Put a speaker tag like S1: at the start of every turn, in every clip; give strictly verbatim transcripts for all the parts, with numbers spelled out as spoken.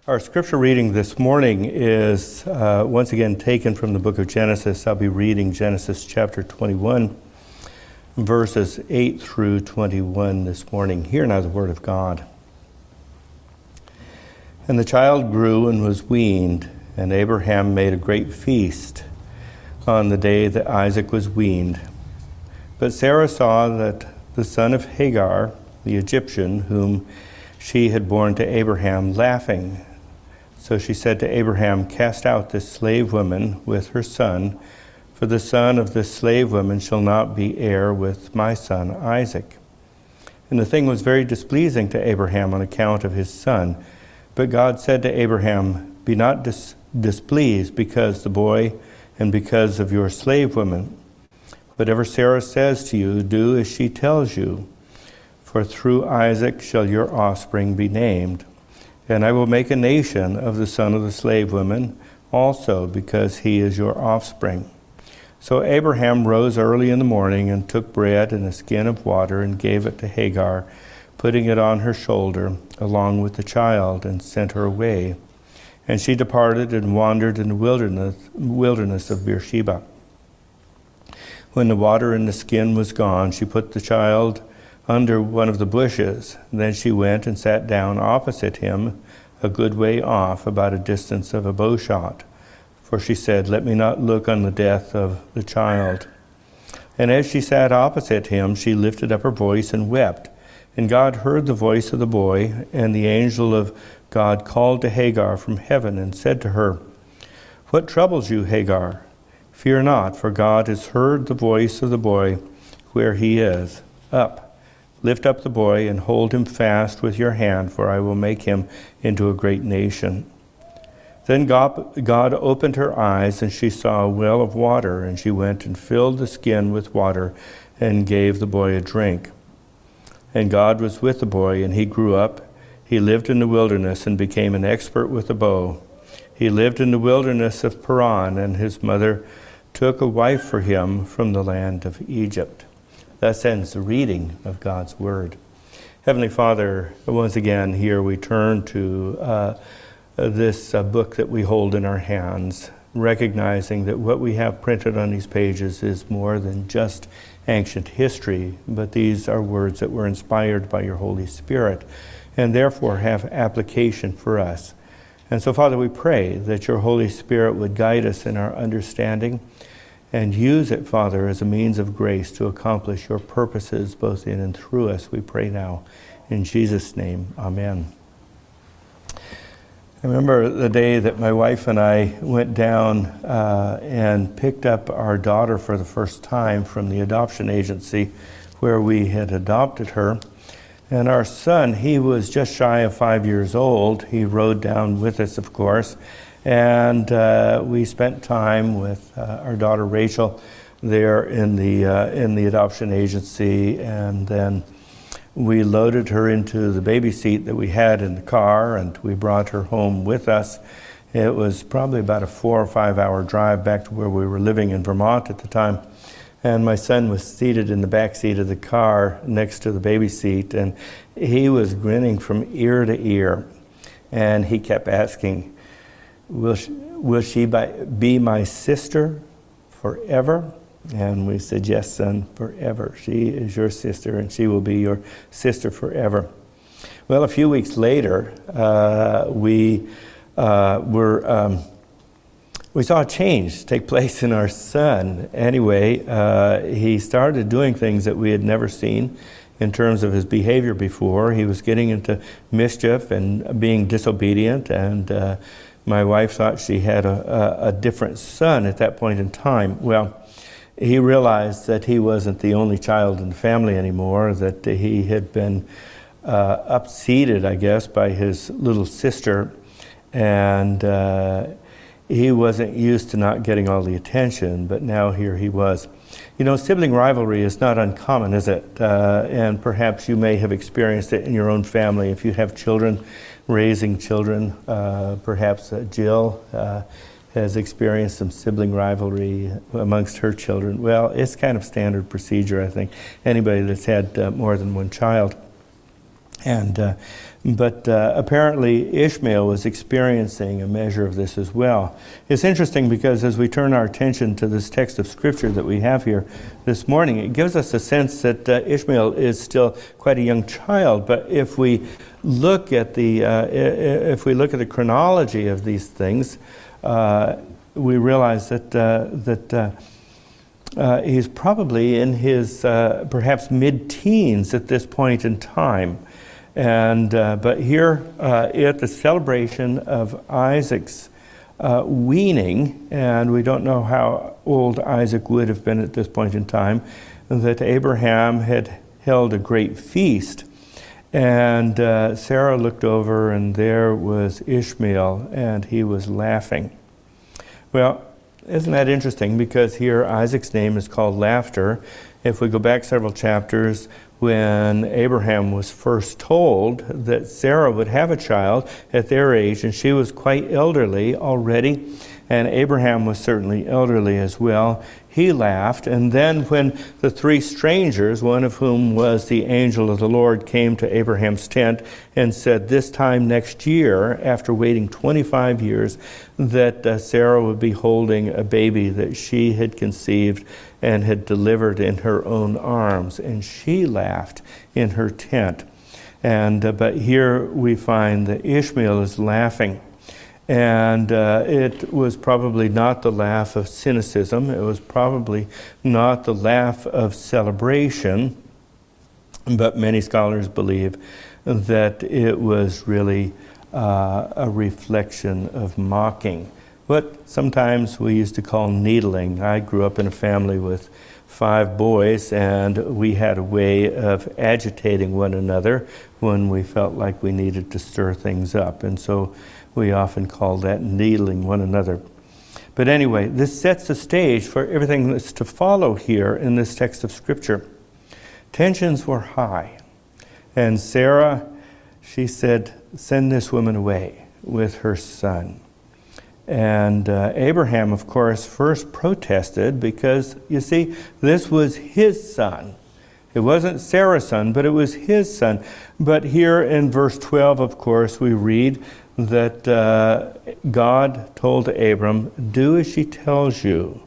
S1: Our scripture reading this morning is uh, once again taken from the book of Genesis. I'll be reading Genesis chapter twenty-one, verses eight through twenty-one this morning. Hear now the word of God. And the child grew and was weaned, and Abraham made a great feast on the day that Isaac was weaned. But Sarah saw that the son of Hagar, the Egyptian, whom she had borne to Abraham, laughing. So she said to Abraham, "Cast out this slave woman with her son, for the son of this slave woman shall not be heir with my son Isaac." And the thing was very displeasing to Abraham on account of his son. But God said to Abraham, "Be not dis- displeased because the boy and because of your slave woman. Whatever Sarah says to you, do as she tells you. For through Isaac shall your offspring be named. And I will make a nation of the son of the slave woman also, because he is your offspring." So Abraham rose early in the morning and took bread and a skin of water and gave it to Hagar, putting it on her shoulder along with the child, and sent her away. And she departed and wandered in the wilderness, wilderness of Beersheba. When the water in the skin was gone, she put the child under one of the bushes. Then she went and sat down opposite him, a good way off, about a distance of a bow shot. For she said, "Let me not look on the death of the child." And as she sat opposite him, she lifted up her voice and wept. And God heard the voice of the boy, and the angel of God called to Hagar from heaven and said to her, "What troubles you, Hagar? Fear not, for God has heard the voice of the boy where he is. Up, lift up the boy and hold him fast with your hand, for I will make him into a great nation." Then God, God opened her eyes, and she saw a well of water, and she went and filled the skin with water and gave the boy a drink. And God was with the boy, and he grew up. He lived in the wilderness and became an expert with the bow. He lived in the wilderness of Paran, and his mother took a wife for him from the land of Egypt. Thus ends the reading of God's Word. Heavenly Father, once again here we turn to uh, this uh, book that we hold in our hands, recognizing that what we have printed on these pages is more than just ancient history, but these are words that were inspired by your Holy Spirit and therefore have application for us. And so, Father, we pray that your Holy Spirit would guide us in our understanding and use it, Father, as a means of grace to accomplish your purposes both in and through us. We pray now in Jesus' name. Amen. I remember the day that my wife and I went down uh, and picked up our daughter for the first time from the adoption agency where we had adopted her. And our son, he was just shy of five years old. He rode down with us, of course. And uh, we spent time with uh, our daughter Rachel there in the uh, in the adoption agency, and then we loaded her into the baby seat that we had in the car, and we brought her home with us. It was probably about a four or five hour drive back to where we were living in Vermont at the time. And my son was seated in the back seat of the car next to the baby seat, and he was grinning from ear to ear, and he kept asking, Will she, will she be my sister forever? And we said, "Yes, son, forever. She is your sister, and she will be your sister forever." Well, a few weeks later, uh, we uh, were um, we saw a change take place in our son. Anyway, uh, he started doing things that we had never seen in terms of his behavior before. He was getting into mischief and being disobedient, and uh, my wife thought she had a, a, a different son at that point in time. Well, he realized that he wasn't the only child in the family anymore, that he had been uh, upseated, I guess, by his little sister, and uh, he wasn't used to not getting all the attention, but now here he was. You know, sibling rivalry is not uncommon, is it? Uh, and perhaps you may have experienced it in your own family if you have children, raising children. Uh, perhaps uh, Jill uh, has experienced some sibling rivalry amongst her children. Well, it's kind of standard procedure, I think. Anybody that's had uh, more than one child. And uh, but uh, apparently Ishmael was experiencing a measure of this as well. It's interesting because as we turn our attention to this text of Scripture that we have here this morning, it gives us a sense that uh, Ishmael is still quite a young child. But if we look at the uh, if we look at the chronology of these things, uh, we realize that uh, that. Uh, Uh, he's probably in his uh, perhaps mid-teens at this point in time. And uh, but here uh, at the celebration of Isaac's uh, weaning, and we don't know how old Isaac would have been at this point in time, that Abraham had held a great feast. And uh, Sarah looked over, and there was Ishmael, and he was laughing. Well, isn't that interesting? Because here Isaac's name is called Laughter. If we go back several chapters, when Abraham was first told that Sarah would have a child at their age, and she was quite elderly already, and Abraham was certainly elderly as well, he laughed. And then when the three strangers, one of whom was the angel of the Lord, came to Abraham's tent and said this time next year, after waiting twenty-five years, that uh, Sarah would be holding a baby that she had conceived and had delivered in her own arms. And she laughed in her tent. And uh, but here we find that Ishmael is laughing. And uh, it was probably not the laugh of cynicism. It was probably not the laugh of celebration. But many scholars believe that it was really uh, a reflection of mocking. What sometimes we used to call needling. I grew up in a family with five boys, and we had a way of agitating one another when we felt like we needed to stir things up. And so we often call that needling one another. But anyway, this sets the stage for everything that's to follow here in this text of Scripture. Tensions were high. And Sarah, she said, send this woman away with her son. And uh, Abraham, of course, first protested because, you see, this was his son. It wasn't Sarah's son, but it was his son. But here in verse twelve, of course, we read that uh, God told Abram, do as she tells you,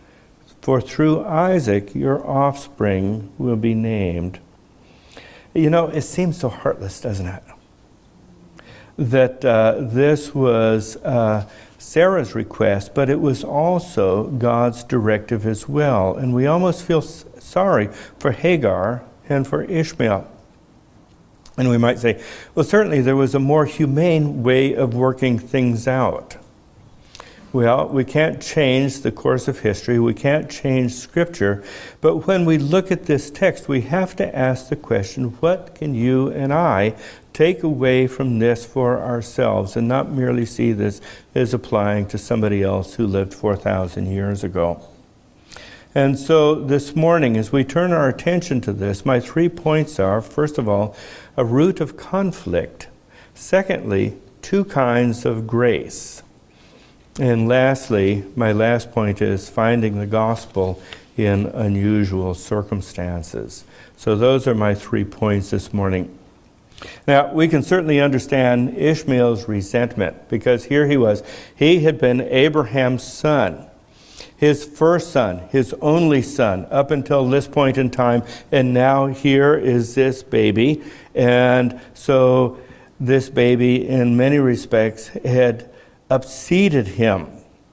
S1: for through Isaac your offspring will be named. You know, it seems so heartless, doesn't it? That uh, this was uh, Sarah's request, but it was also God's directive as well. And we almost feel s- sorry for Hagar and for Ishmael. And we might say, well, certainly there was a more humane way of working things out. Well, we can't change the course of history. We can't change Scripture. But when we look at this text, we have to ask the question, what can you and I take away from this for ourselves, and not merely see this as applying to somebody else who lived four thousand years ago? And so this morning, as we turn our attention to this, my three points are, first of all, a root of conflict. Secondly, two kinds of grace. And lastly, my last point is finding the gospel in unusual circumstances. So those are my three points this morning. Now, we can certainly understand Ishmael's resentment, because here he was. He had been Abraham's son, his first son, his only son, up until this point in time. And now here is this baby. And so this baby, in many respects, had upseated him.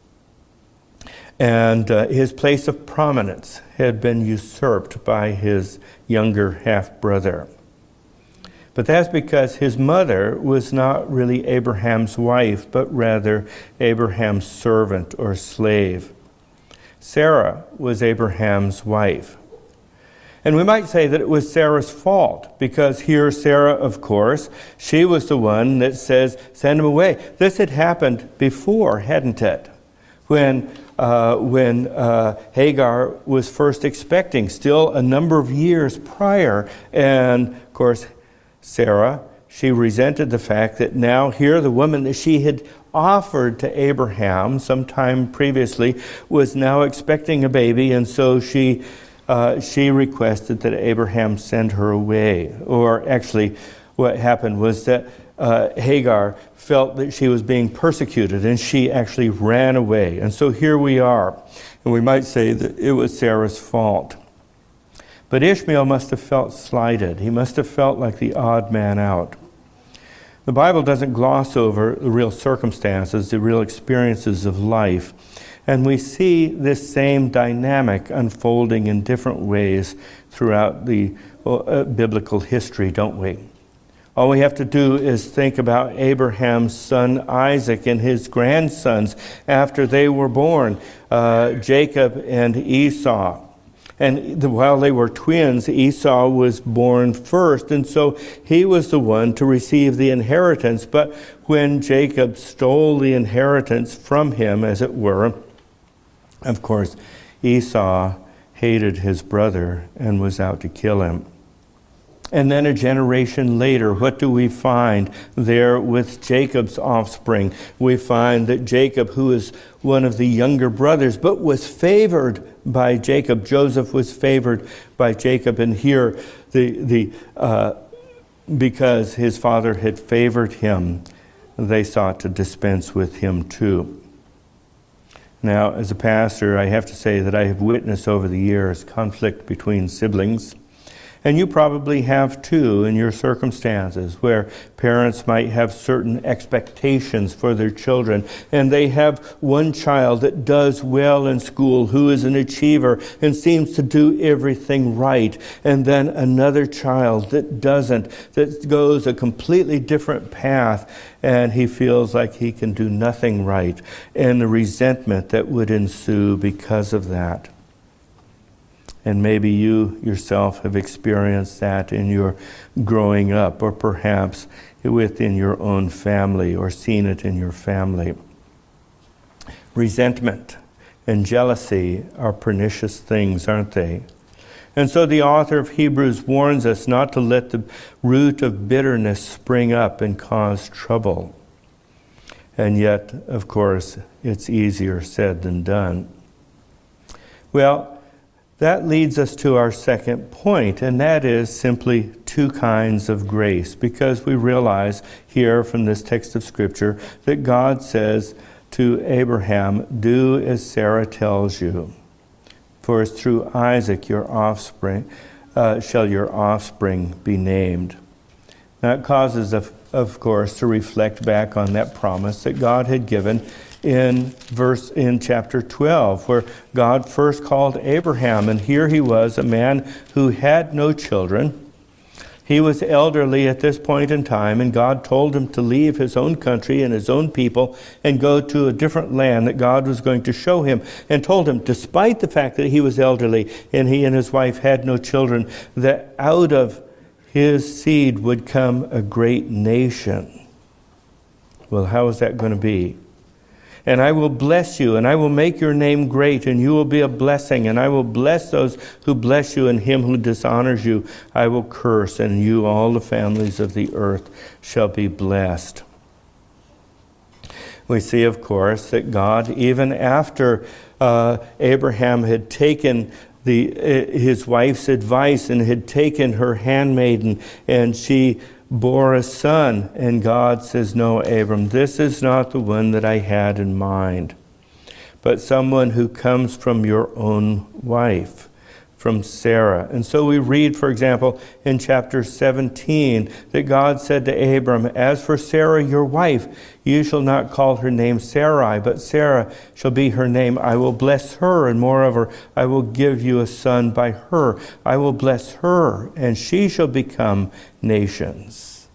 S1: And uh, his place of prominence had been usurped by his younger half-brother. But that's because his mother was not really Abraham's wife, but rather Abraham's servant or slave. Sarah was Abraham's wife. And we might say that it was Sarah's fault, because here Sarah, of course, she was the one that says, send him away. This had happened before, hadn't it? When uh, when uh, Hagar was first expecting, still a number of years prior. And, of course, Sarah, she resented the fact that now here the woman that she had offered to Abraham sometime previously was now expecting a baby, and so she uh, she requested that Abraham send her away. Or actually, what happened was that uh, Hagar felt that she was being persecuted, and she actually ran away. And so here we are. And we might say that it was Sarah's fault. But Ishmael must have felt slighted. He must have felt like the odd man out. The Bible doesn't gloss over the real circumstances, the real experiences of life. And we see this same dynamic unfolding in different ways throughout the uh, biblical history, don't we? All we have to do is think about Abraham's son Isaac and his grandsons after they were born, uh, Jacob and Esau. And the, while they were twins, Esau was born first, and so he was the one to receive the inheritance. But when Jacob stole the inheritance from him, as it were, of course, Esau hated his brother and was out to kill him. And then a generation later, what do we find there with Jacob's offspring? We find that Jacob, who is one of the younger brothers, but was favored by Jacob. Joseph was favored by Jacob. And here, the the uh, because his father had favored him, they sought to dispense with him too. Now, as a pastor, I have to say that I have witnessed over the years conflict between siblings. And you probably have too in your circumstances, where parents might have certain expectations for their children, and they have one child that does well in school, who is an achiever and seems to do everything right, and then another child that doesn't, that goes a completely different path, and he feels like he can do nothing right, and the resentment that would ensue because of that. And maybe you yourself have experienced that in your growing up, or perhaps within your own family, or seen it in your family. Resentment and jealousy are pernicious things, aren't they? And so the author of Hebrews warns us not to let the root of bitterness spring up and cause trouble. And yet, of course, it's easier said than done. Well, that leads us to our second point, and that is simply two kinds of grace, because we realize here from this text of Scripture that God says to Abraham, "Do as Sarah tells you, for as through Isaac your offspring uh, shall your offspring be named." That causes us, of course, to reflect back on that promise that God had given in verse in chapter twelve, where God first called Abraham, and here he was, a man who had no children. He was elderly at this point in time, and God told him to leave his own country and his own people and go to a different land that God was going to show him, and told him, despite the fact that he was elderly and he and his wife had no children, that out of his seed would come a great nation. Well, how is that going to be? "And I will bless you, and I will make your name great, and you will be a blessing. And I will bless those who bless you, and him who dishonors you I will curse. And you, all the families of the earth, shall be blessed." We see, of course, that God, even after uh, Abraham had taken the uh, his wife's advice and had taken her handmaiden, and she bore a son, and God says, "No, Abram, this is not the one that I had in mind, but someone who comes from your own wife, from Sarah." And so we read, for example, in chapter seventeen, that God said to Abram, "As for Sarah, your wife, you shall not call her name Sarai, but Sarah shall be her name. I will bless her, and moreover, I will give you a son by her. I will bless her, and she shall become nations.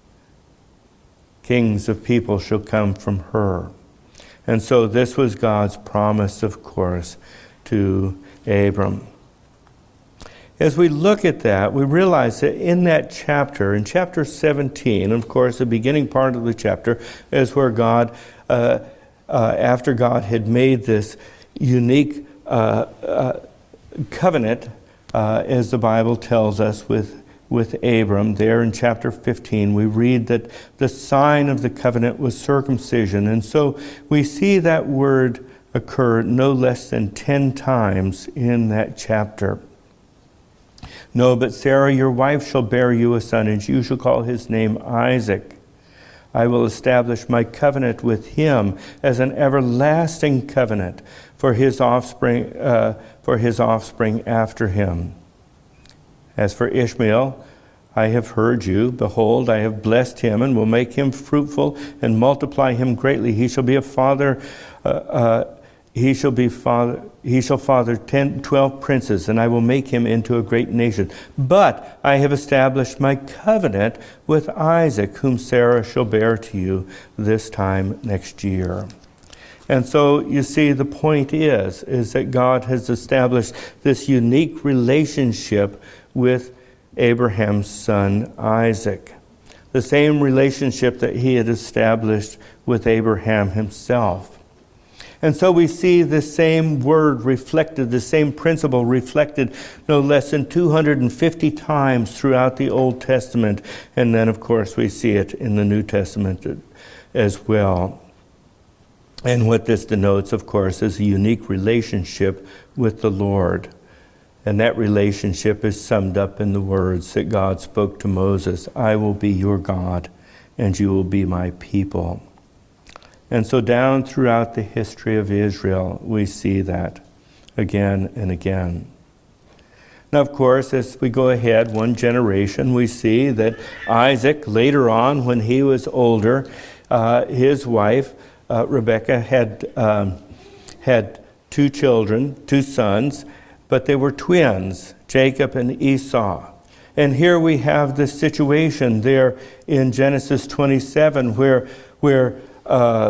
S1: Kings of people shall come from her." And so this was God's promise, of course, to Abram. As we look at that, we realize that in that chapter, in chapter seventeen, of course, the beginning part of the chapter is where God, uh, uh, after God had made this unique uh, uh, covenant, uh, as the Bible tells us, with with Abram, there in chapter fifteen, we read that the sign of the covenant was circumcision. And so we see that word occur no less than ten times in that chapter. No, but Sarah, your wife, shall bear you a son, and you shall call his name Isaac. I will establish my covenant with him as an everlasting covenant for his offspring, uh, for his offspring after him. As for Ishmael, I have heard you. Behold, I have blessed him and will make him fruitful and multiply him greatly. He shall be a father. Uh, uh, he shall be father. He shall father ten, twelve princes, and I will make him into a great nation. But I have established my covenant with Isaac, whom Sarah shall bear to you this time next year. And so you see, the point is, is that God has established this unique relationship with Abraham's son Isaac. The same relationship that he had established with Abraham himself. And so we see the same word reflected, the same principle reflected no less than two hundred fifty times throughout the Old Testament. And then, of course, we see it in the New Testament as well. And what this denotes, of course, is a unique relationship with the Lord. And that relationship is summed up in the words that God spoke to Moses: I will be your God, and you will be my people. And so down throughout the history of Israel, we see that again and again. Now, of course, as we go ahead one generation, we see that Isaac, later on, when he was older, uh, his wife, uh, Rebekah, had, um, had two children, two sons, but they were twins, Jacob and Esau. And here we have this situation there in Genesis twenty-seven where, where uh,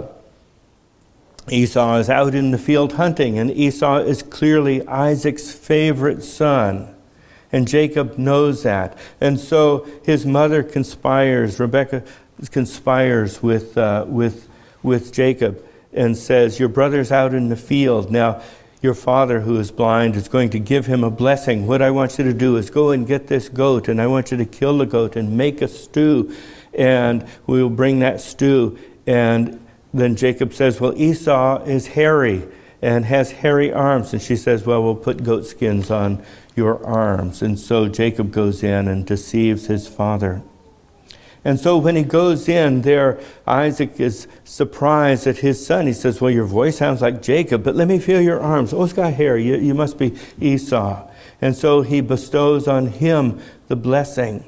S1: Esau is out in the field hunting, and Esau is clearly Isaac's favorite son. And Jacob knows that. And so his mother conspires, Rebekah conspires with, uh, with, with Jacob and says, your brother's out in the field. Now, your father, who is blind, is going to give him a blessing. What I want you to do is go and get this goat, and I want you to kill the goat and make a stew, and we will bring that stew. And then Jacob says, well, Esau is hairy and has hairy arms. And she says, well, we'll put goat skins on your arms. And so Jacob goes in and deceives his father. And so when he goes in there, Isaac is surprised at his son. He says, well, your voice sounds like Jacob, but let me feel your arms. Oh, it's got hair. You, you must be Esau. And so he bestows on him the blessing.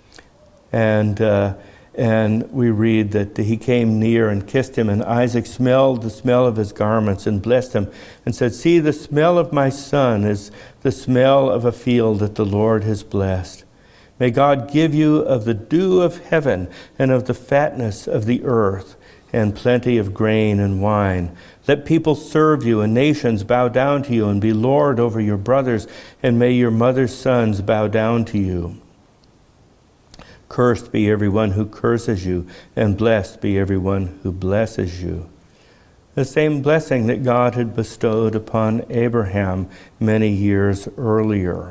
S1: And uh, and we read that he came near and kissed him, and Isaac smelled the smell of his garments and blessed him and said, see, the smell of my son is the smell of a field that the Lord has blessed. May God give you of the dew of heaven and of the fatness of the earth and plenty of grain and wine. Let people serve you and nations bow down to you and be lord over your brothers, and may your mother's sons bow down to you. Cursed be everyone who curses you, and blessed be everyone who blesses you. The same blessing that God had bestowed upon Abraham many years earlier.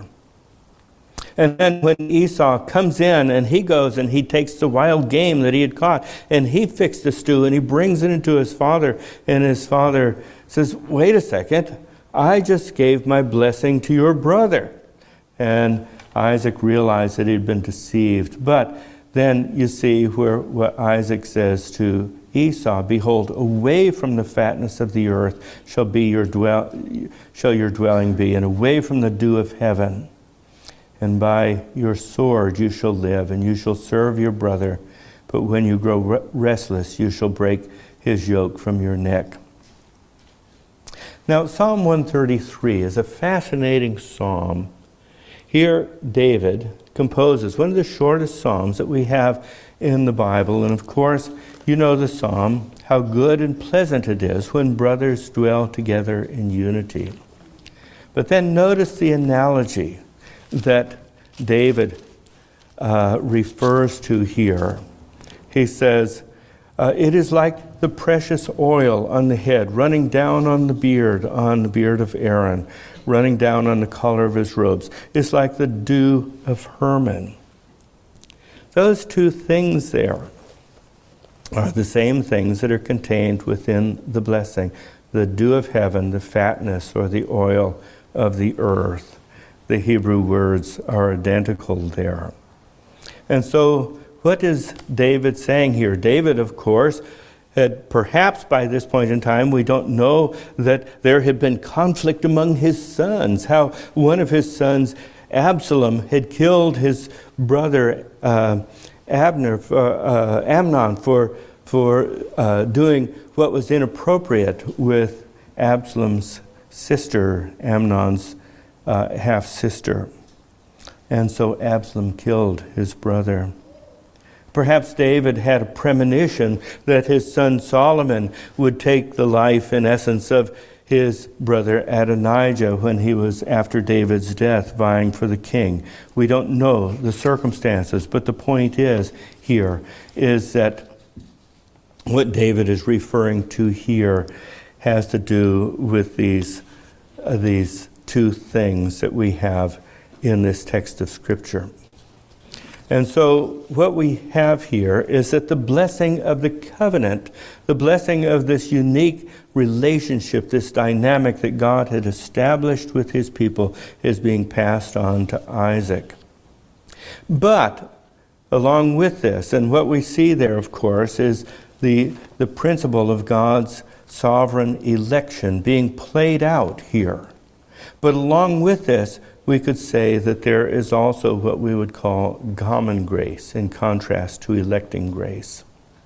S1: And then when Esau comes in and he goes and he takes the wild game that he had caught and he fixed the stew and he brings it into his father, and his father says, wait a second, I just gave my blessing to your brother. And Isaac realized that he had been deceived. But then you see where what Isaac says to Esau, behold, away from the fatness of the earth shall be your dwell shall your dwelling be, and away from the dew of heaven. And by your sword you shall live, and you shall serve your brother. But when you grow re- restless, you shall break his yoke from your neck. Now, Psalm one thirty-three is a fascinating psalm. Here, David composes one of the shortest psalms that we have in the Bible. And of course, you know the psalm, how good and pleasant it is when brothers dwell together in unity. But then notice the analogy that David uh, refers to here. He says, uh, it is like the precious oil on the head, running down on the beard, on the beard of Aaron, running down on the collar of his robes. It's like the dew of Hermon. Those two things there are the same things that are contained within the blessing. The dew of heaven, the fatness or the oil of the earth. the Hebrew words are identical there. And so what is David saying here? David, of course, had perhaps by this point in time, we don't know that there had been conflict among his sons, how one of his sons, Absalom, had killed his brother uh, Abner, for, uh, Amnon, for, for uh, doing what was inappropriate with Absalom's sister, Amnon's uh, half-sister. And so Absalom killed his brother. Perhaps David had a premonition that his son Solomon would take the life, in essence, of his brother Adonijah when he was, after David's death, vying for the king. We don't know the circumstances, but the point is here is that what David is referring to here has to do with these, uh, these two things that we have in this text of Scripture. And so what we have here is that the blessing of the covenant, the blessing of this unique relationship, this dynamic that God had established with his people, is being passed on to Isaac. But along with this, and what we see there, of course, is the, the principle of God's sovereign election being played out here. But along with this, we could say that there is also what we would call common grace, in contrast to electing grace.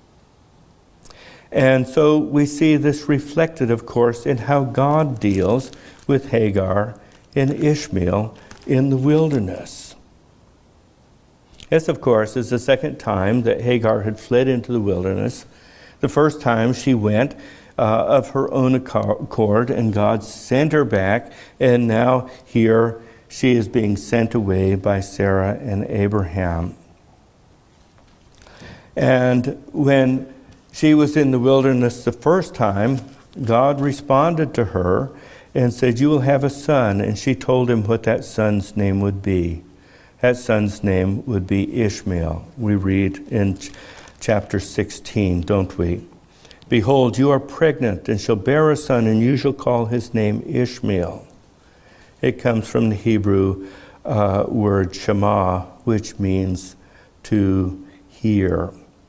S1: And so we see this reflected, of course, in how God deals with Hagar and Ishmael in the wilderness. This, of course, is the second time that Hagar had fled into the wilderness. The first time she went uh, of her own accord, and God sent her back, and now here she is being sent away by Sarah and Abraham. And when she was in the wilderness the first time, God responded to her and said, "You will have a son." And she told him what that son's name would be. That son's name would be Ishmael. We read in ch- chapter sixteen, don't we? "Behold, you are pregnant and shall bear a son, and you shall call his name Ishmael." It comes from the Hebrew uh, word shema, which means to hear.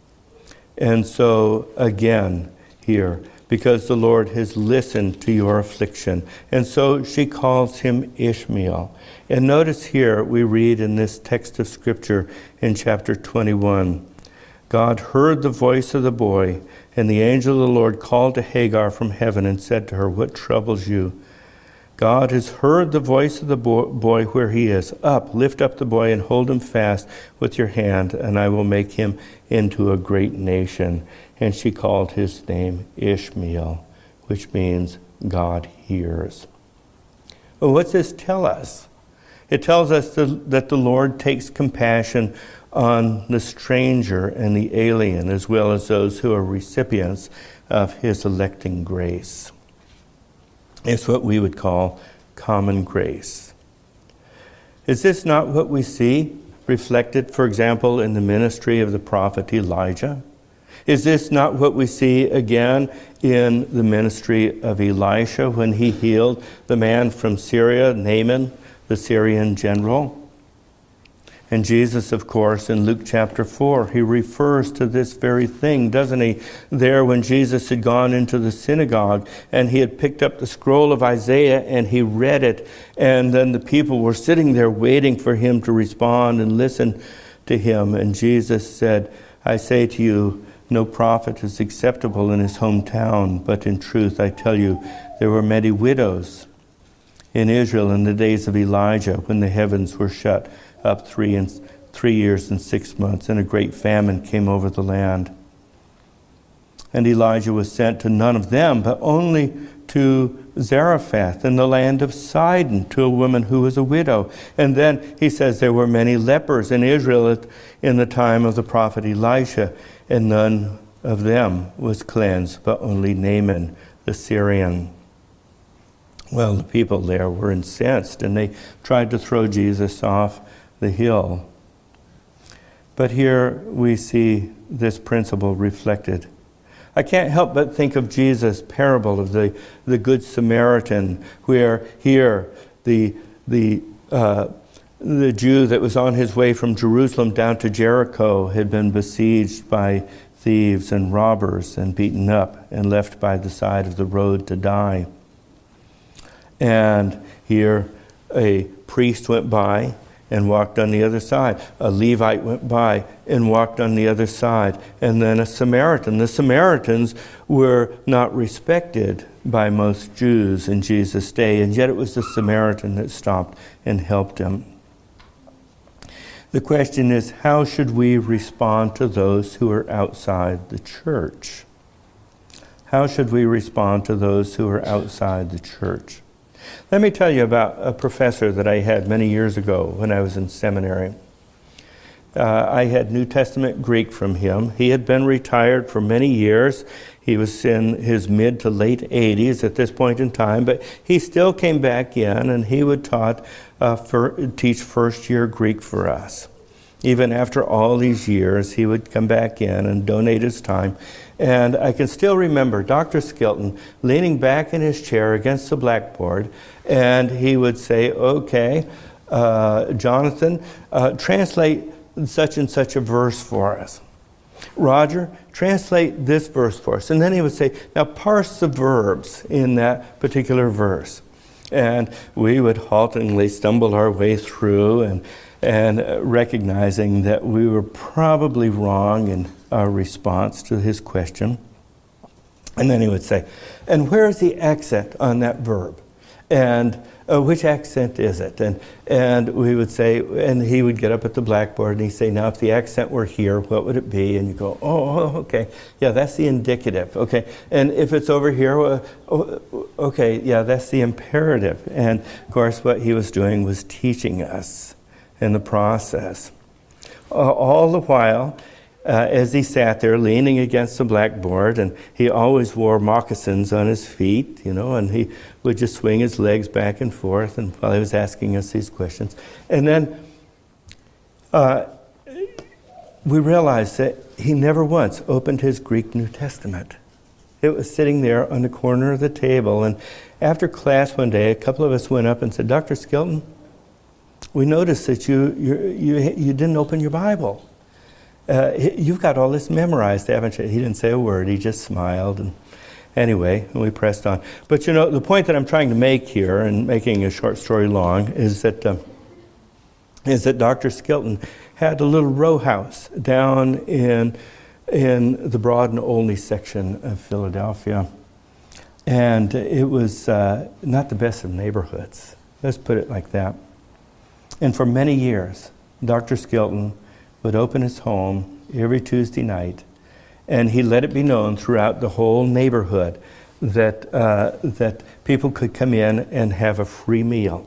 S1: And so, again, here, because the Lord has listened to your affliction. And so she calls him Ishmael. And notice here, we read in this text of Scripture in chapter twenty-one, God heard the voice of the boy, and the angel of the Lord called to Hagar from heaven and said to her, "What troubles you?" God has heard the voice of the boy where he is. Up, lift up the boy and hold him fast with your hand, and I will make him into a great nation. And she called his name Ishmael, which means God hears. Well, what's this tell us? It tells us that the Lord takes compassion on the stranger and the alien, as well as those who are recipients of his electing grace. It's what we would call common grace. Is this not what we see reflected, for example, in the ministry of the prophet Elijah? Is this not what we see again in the ministry of Elisha when he healed the man from Syria, Naaman, the Syrian general? And Jesus, of course, in Luke chapter four, he refers to this very thing, doesn't he? There when Jesus had gone into the synagogue and he had picked up the scroll of Isaiah and he read it, and then the people were sitting there waiting for him to respond and listen to him. And Jesus said, "I say to you, no prophet is acceptable in his hometown, but in truth I tell you, there were many widows in Israel in the days of Elijah when the heavens were shut up three and three years and six months, and a great famine came over the land. And Elijah was sent to none of them, but only to Zarephath in the land of Sidon, to a woman who was a widow." And then he says there were many lepers in Israel in the time of the prophet Elisha, and none of them was cleansed, but only Naaman the Syrian. Well, the people there were incensed, and they tried to throw Jesus off the hill. But here we see this principle reflected. I can't help but think of Jesus' parable of the, the Good Samaritan, where here the, the uh, the Jew that was on his way from Jerusalem down to Jericho had been besieged by thieves and robbers and beaten up and left by the side of the road to die. And here a priest went by and walked on the other side. A Levite went by and walked on the other side. And then a Samaritan. The Samaritans were not respected by most Jews in Jesus' day, and yet it was the Samaritan that stopped and helped him. The question is, how should we respond to those who are outside the church? How should we respond to those who are outside the church? Let me tell you about a professor that I had many years ago when I was in seminary. Uh, I had New Testament Greek from him. He had been retired for many years. He was in his mid to late eighties at this point in time, but he still came back in, and he would taught, uh, for, teach first year Greek for us. Even after all these years, he would come back in and donate his time. And I can still remember Doctor Skilton leaning back in his chair against the blackboard, and he would say, okay, uh, Jonathan, uh, translate such and such a verse for us. Roger, translate this verse for us. And then he would say, now parse the verbs in that particular verse. And we would haltingly stumble our way through and and recognizing that we were probably wrong in our response to his question. And then he would say, and where is the accent on that verb? And uh, which accent is it? And and we would say, and he would get up at the blackboard and he'd say, now if the accent were here, what would it be? And you go, oh, okay, yeah, that's the indicative, okay. And if it's over here, uh, okay, yeah, that's the imperative. And of course, what he was doing was teaching us in the process. Uh, all the while, uh, as he sat there leaning against the blackboard, and he always wore moccasins on his feet, you know, and he would just swing his legs back and forth and while he was asking us these questions. And then uh, we realized that he never once opened his Greek New Testament. It was sitting there on the corner of the table. And after class one day, a couple of us went up and said, Doctor Skilton, we noticed that you you you, you didn't open your Bible. Uh, you've got all this memorized, haven't you? He didn't say a word. He just smiled. And anyway, and we pressed on. But you know, the point that I'm trying to make here, and making a short story long, is that uh, is that Doctor Skilton had a little row house down in in the Broad and Olney section of Philadelphia, and it was uh, not the best of neighborhoods. Let's put it like that. And for many years, Doctor Skilton would open his home every Tuesday night, and he let it be known throughout the whole neighborhood that uh, that people could come in and have a free meal,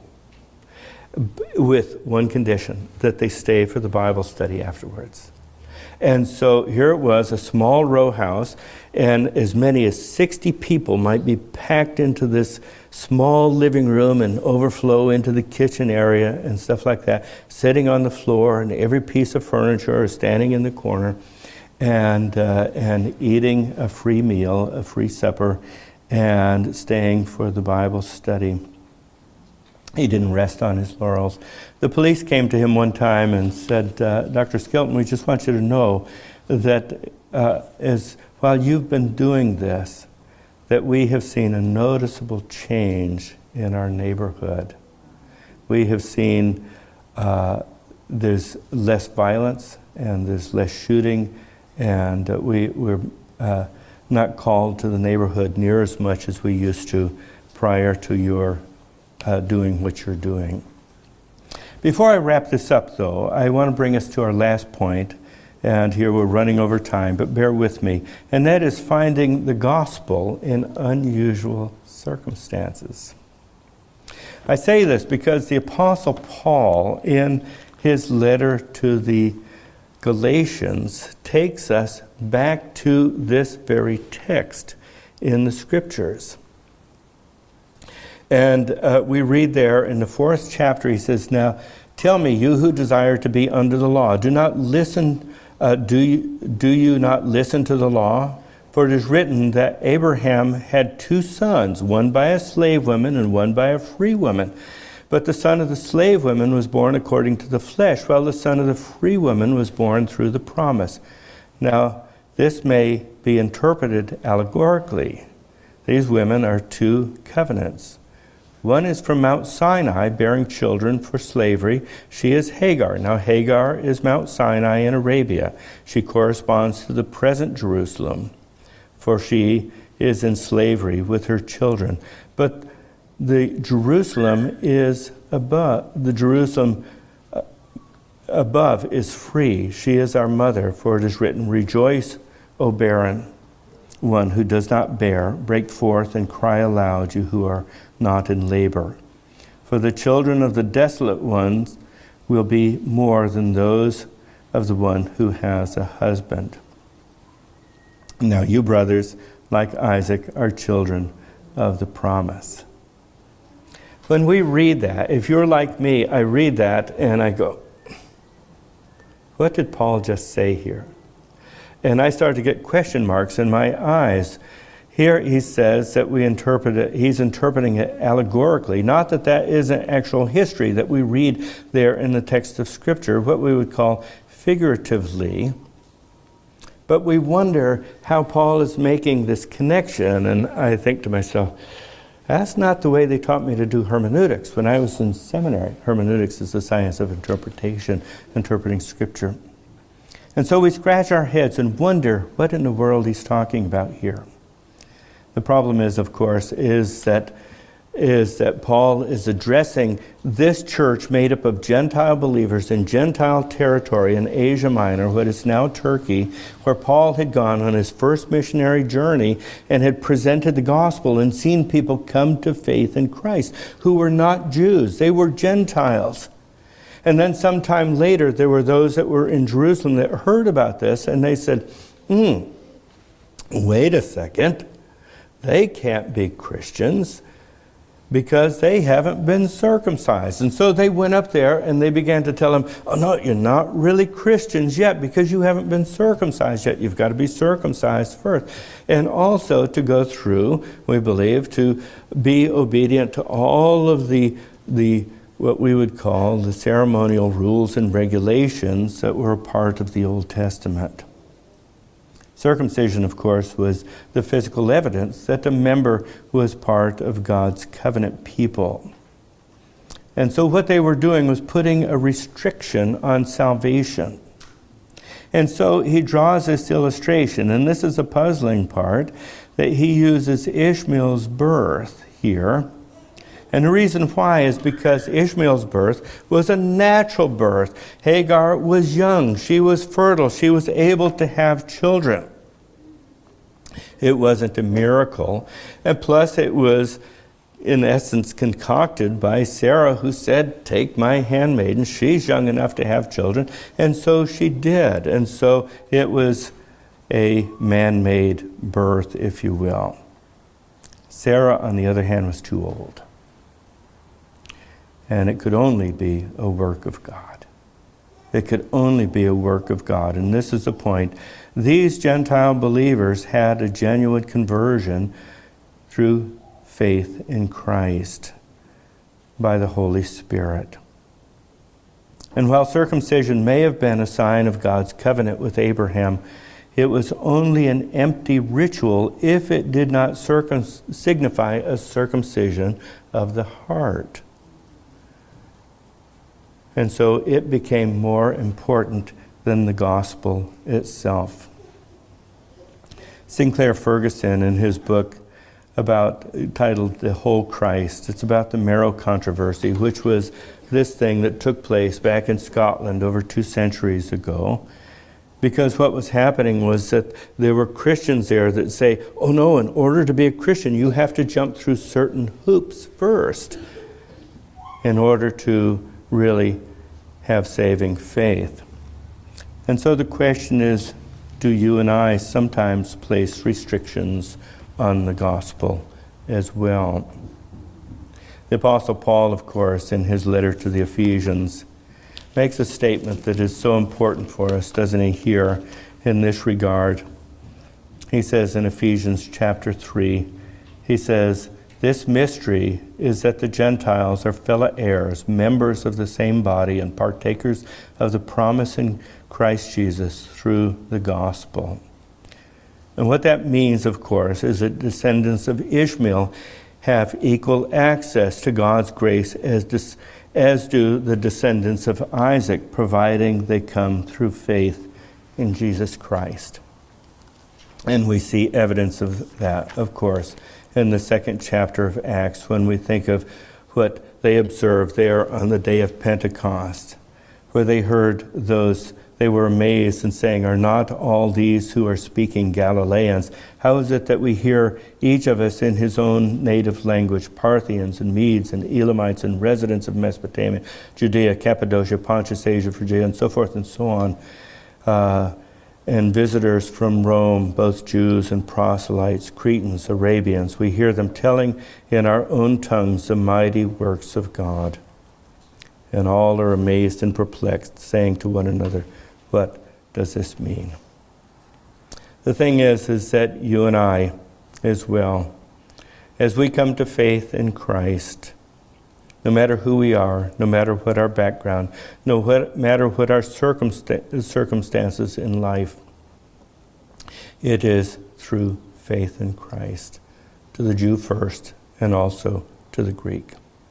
S1: with one condition, that they stay for the Bible study afterwards. And so here it was, a small row house, and as many as sixty people might be packed into this small living room and overflow into the kitchen area and stuff like that, sitting on the floor, and every piece of furniture is standing in the corner, and uh, and eating a free meal, a free supper, and staying for the Bible study. He didn't rest on his laurels. The police came to him one time and said, uh, Doctor Skilton, we just want you to know that uh, as while you've been doing this, that we have seen a noticeable change in our neighborhood. We have seen uh, there's less violence and there's less shooting, and uh, we, we're uh, not called to the neighborhood near as much as we used to prior to your Uh, doing what you're doing. Before I wrap this up, though, I want to bring us to our last point, and here we're running over time, but bear with me, and that is finding the gospel in unusual circumstances. I say this because the Apostle Paul, in his letter to the Galatians, takes us back to this very text in the Scriptures. And uh, we read there in the fourth chapter, he says, now, tell me, you who desire to be under the law, do not listen, uh, do you, do you not listen to the law? For it is written that Abraham had two sons, one by a slave woman and one by a free woman. But the son of the slave woman was born according to the flesh, while the son of the free woman was born through the promise. Now, this may be interpreted allegorically. These women are two covenants. One is from Mount Sinai, bearing children for slavery. She is Hagar. Now, Hagar is Mount Sinai in Arabia. She corresponds to the present Jerusalem, for she is in slavery with her children. But the Jerusalem is above. The Jerusalem above is free. She is our mother, for it is written, "Rejoice, O barren one who does not bear, break forth and cry aloud, you who are not in labor. For the children of the desolate ones will be more than those of the one who has a husband." Now you, brothers, like Isaac, are children of the promise. When we read that, if you're like me, I read that and I go, what did Paul just say here? And I start to get question marks in my eyes. Here he says that we interpret it, he's interpreting it allegorically. Not that that isn't actual history that we read there in the text of Scripture, what we would call figuratively. But we wonder how Paul is making this connection. And I think to myself, that's not the way they taught me to do hermeneutics when I was in seminary. Hermeneutics is the science of interpretation, interpreting Scripture. And so we scratch our heads and wonder what in the world he's talking about here. The problem is, of course, is that is that Paul is addressing this church made up of Gentile believers in Gentile territory in Asia Minor, what is now Turkey, where Paul had gone on his first missionary journey and had presented the gospel and seen people come to faith in Christ who were not Jews. They were Gentiles. And then sometime later, there were those that were in Jerusalem that heard about this, and they said, hmm, wait a second. They can't be Christians because they haven't been circumcised. And so they went up there and they began to tell them, oh no, you're not really Christians yet because you haven't been circumcised yet. You've got to be circumcised first. And also to go through, we believe, to be obedient to all of the the what we would call the ceremonial rules and regulations that were a part of the Old Testament. Circumcision, of course, was the physical evidence that the member was part of God's covenant people. And so what they were doing was putting a restriction on salvation. And so he draws this illustration, and this is a puzzling part, that he uses Ishmael's birth here. And the reason why is because Ishmael's birth was a natural birth. Hagar was young. She was fertile. She was able to have children. It wasn't a miracle. And plus it was, in essence, concocted by Sarah, who said, take my handmaiden. She's young enough to have children. And so she did. And so it was a man-made birth, if you will. Sarah, on the other hand, was too old. And it could only be a work of God. It could only be a work of God. And this is the point. These Gentile believers had a genuine conversion through faith in Christ by the Holy Spirit. And while circumcision may have been a sign of God's covenant with Abraham, it was only an empty ritual if it did not circum- signify a circumcision of the heart. And so it became more important than the gospel itself. Sinclair Ferguson, in his book about titled The Whole Christ, it's about the Marrow controversy, which was this thing that took place back in Scotland over two centuries ago. Because what was happening was that there were Christians there that say, oh no, in order to be a Christian, you have to jump through certain hoops first in order to really have saving faith. And so the question is, do you and I sometimes place restrictions on the gospel as well? The Apostle Paul, of course, in his letter to the Ephesians, makes a statement that is so important for us, doesn't he, here in this regard? He says in Ephesians chapter three, he says, This mystery is that the Gentiles are fellow heirs, members of the same body, and partakers of the promise in Christ Jesus through the gospel. And what that means, of course, is that descendants of Ishmael have equal access to God's grace as, dis- as do the descendants of Isaac, providing they come through faith in Jesus Christ. And we see evidence of that, of course, in the second chapter of Acts when we think of what they observed there on the day of Pentecost, where they heard those, they were amazed and saying, "Are not all these who are speaking Galileans? How is it that we hear each of us in his own native language, Parthians and Medes and Elamites and residents of Mesopotamia, Judea, Cappadocia, Pontus, Asia, Phrygia," and so forth and so on, uh, and visitors from Rome, both Jews and proselytes, Cretans, Arabians. We hear them telling in our own tongues the mighty works of God. And all are amazed and perplexed, saying to one another, "What does this mean?" The thing is, is that you and I as well, as we come to faith in Christ, no matter who we are, no matter what our background, no matter what our circumsta- circumstances in life, it is through faith in Christ, to the Jew first and also to the Greek.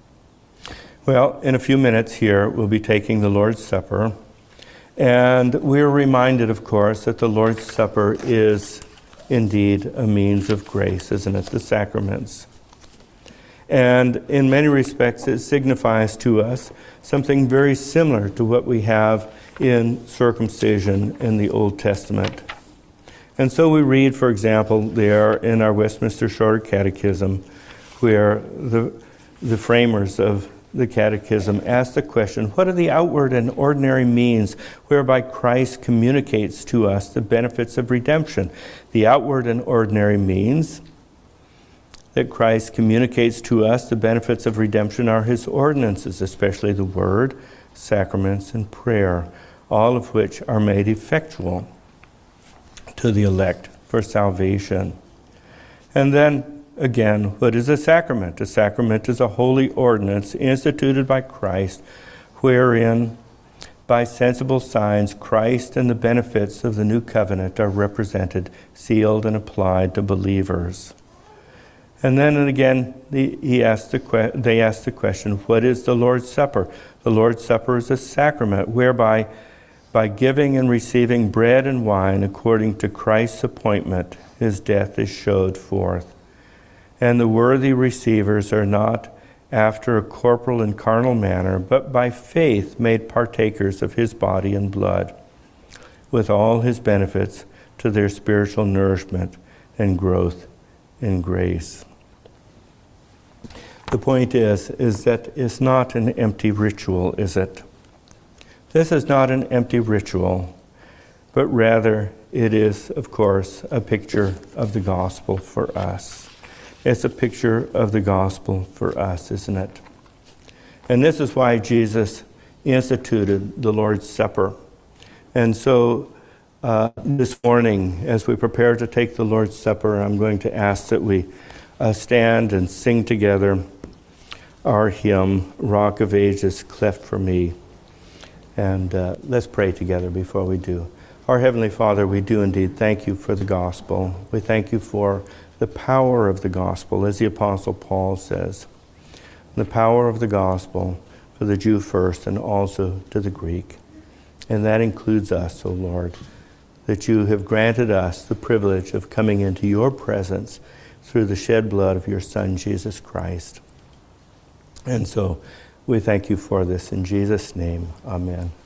S1: Well, in a few minutes here, we'll be taking the Lord's Supper. And we're reminded, of course, that the Lord's Supper is indeed a means of grace, isn't it? The sacraments. And in many respects, it signifies to us something very similar to what we have in circumcision in the Old Testament. And so we read, for example, there in our Westminster Shorter Catechism, where the, the framers of the Catechism ask the question, what are the outward and ordinary means whereby Christ communicates to us the benefits of redemption? The outward and ordinary means that Christ communicates to us the benefits of redemption are his ordinances, especially the word, sacraments, and prayer, all of which are made effectual to the elect for salvation. And then, again, what is a sacrament? A sacrament is a holy ordinance instituted by Christ, wherein, by sensible signs, Christ and the benefits of the new covenant are represented, sealed, and applied to believers. And then and again, the, he asked the que- they asked the question, what is the Lord's Supper? The Lord's Supper is a sacrament whereby, by giving and receiving bread and wine according to Christ's appointment, his death is showed forth. And the worthy receivers are not after a corporal and carnal manner, but by faith made partakers of his body and blood, with all his benefits to their spiritual nourishment and growth in grace. The point is, is that it's not an empty ritual, is it? This is not an empty ritual, but rather it is, of course, a picture of the gospel for us. It's a picture of the gospel for us, isn't it? And this is why Jesus instituted the Lord's Supper. And so uh, this morning, as we prepare to take the Lord's Supper, I'm going to ask that we uh, stand and sing together our hymn, Rock of Ages, Cleft for Me. And uh, let's pray together before we do. Our Heavenly Father, we do indeed thank you for the gospel. We thank you for the power of the gospel, as the Apostle Paul says. The power of the gospel for the Jew first and also to the Greek. And that includes us, O Lord, that you have granted us the privilege of coming into your presence through the shed blood of your Son, Jesus Christ. And so we thank you for this in Jesus' name. Amen.